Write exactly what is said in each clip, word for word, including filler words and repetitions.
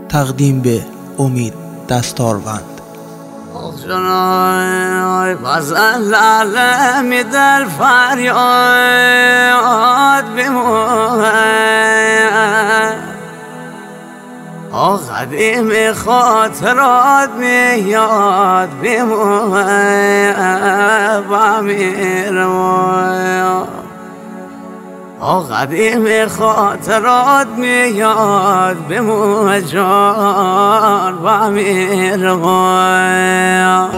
تقدیم به امید دستاروند. جنای بزن لعلمی در فریاد بمونه آه قدیم خاطرات میاد بمونه با میرمون آه قدیم خاطرات میاد بمونه جان با میرمون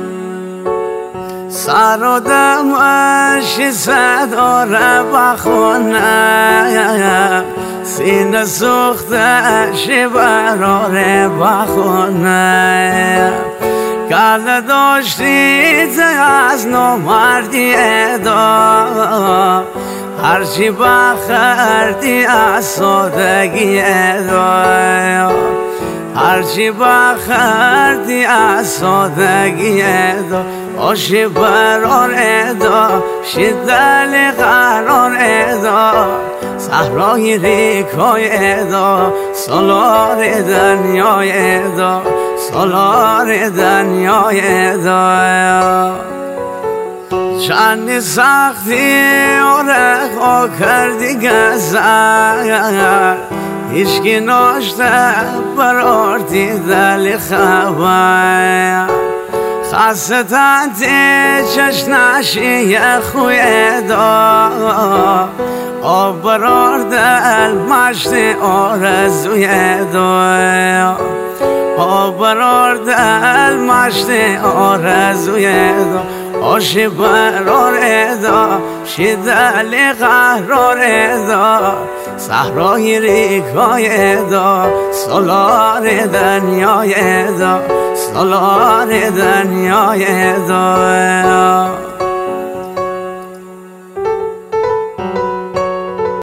سر و دمش صدا را بخونه سینه سوختش براره بخونه کل داشتید از نامردی ادا هرچی بخردی از سادگی ادا هرچی بخردی از سادگی ادا آشی برار ادا شدل قرار ادا صحرای ریکای ادا سالار دنیای ادا سالار دنیای ادا چند سختی و رخا کردی گذر هیچکی ناشته برار دیدل خبر خسته تنتی چشنشی خوی دا آب برار دل مشت آرزوی دا آب برار دل مشت آرزوی دا آشی برار ادا شدل قرار ادا صحرای ریکای ادا سالار دنیای ادا سالار دنیای ادا